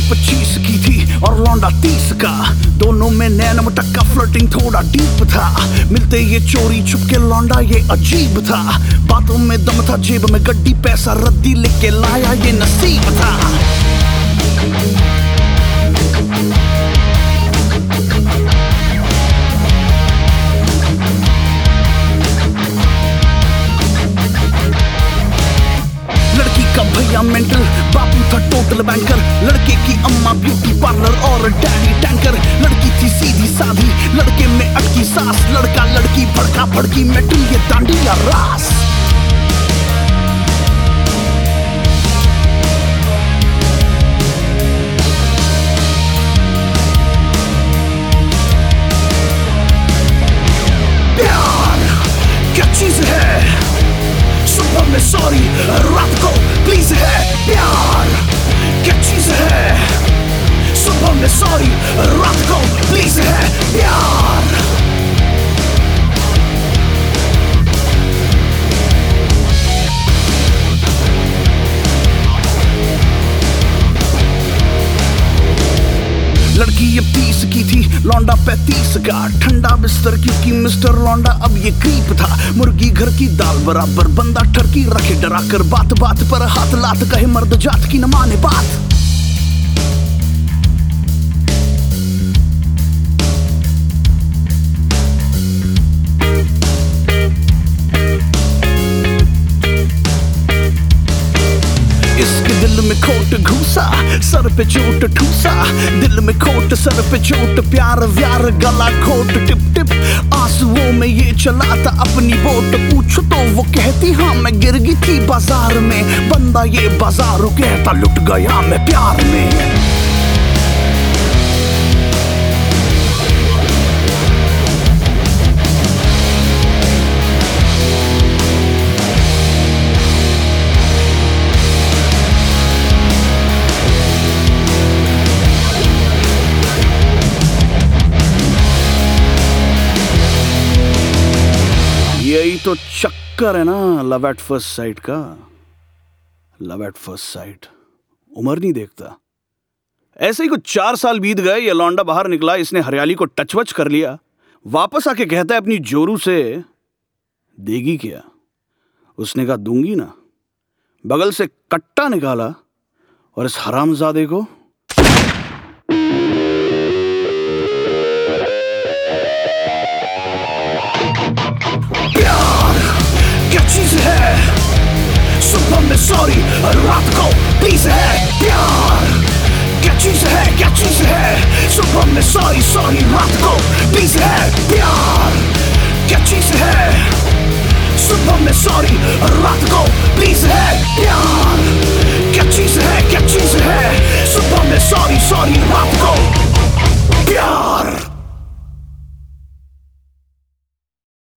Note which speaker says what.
Speaker 1: 25 की थी और लौंडा 30 का। दोनों में नैन मटक्का फ्लर्टिंग थोड़ा डीप था। मिलते ये चोरी छुपके लौंडा ये अजीब था। बातों में दम था, जेब में गड्डी, पैसा रद्दी लेके लाया ये नसीब था। भैया मेंटल, बापू था टोटल बैंकर। लड़के की अम्मा ब्यूटी पार्लर और डैडी टैंकर। लड़की थी सीधी साधी, लड़के में अटकी सांस। लड़का लड़की भड़का भड़की, मेटल ये दांडिया रास। प्यार क्या चीज है, सुबह में सॉरी रात को प्लीज है। प्यार क्या चीज है, सुबह में सॉरी रात को प्लीज है। प्यार लड़की अब 30 की थी, लौंडा 35 का। ठंडा बिस्तर क्योंकि मिस्टर लौंडा अब ये क्रीप था। मुर्गी घर की दाल बराबर, बंदा टर्की रखे डरा कर। बात बात पर हाथ लात कहे, मर्द जात की न माने बात। इसके दिल में खोट घुसा, सर पे चोट ठूसा। दिल में खोट सर पे चोट, प्यार व्यार गला खोट। टिप टिप आंसुओं में ये चलाता अपनी बोट। पूछो तो वो कहती हाँ मैं गिर गई थी बाजार में। बंदा ये बाजारू कहता लुट गया मैं प्यार में। यही तो चक्कर है ना लव एट फर्स्ट साइट का। लव एट फर्स्ट साइट उम्र नहीं देखता। ऐसे ही कुछ 4 साल बीत गए, ये लौंडा बाहर निकला, इसने हरियाली को टच वच कर लिया। वापस आके कहता है अपनी जोरू से, देगी क्या? उसने कहा दूंगी ना। बगल से कट्टा निकाला और इस हरामजादे को प्यार क्या चीज है, सुबह में सॉरी रात को प्लीज है। प्यार क्या चीज है, क्या चीज है, सुबह में सॉरी सॉरी रात को प्लीज है। प्यार क्या चीज है, सुबह में सॉरी रात को प्लीज है। प्यार क्या चीज है, क्या चीज है, सुबह में सॉरी सॉरी रात को प्यार।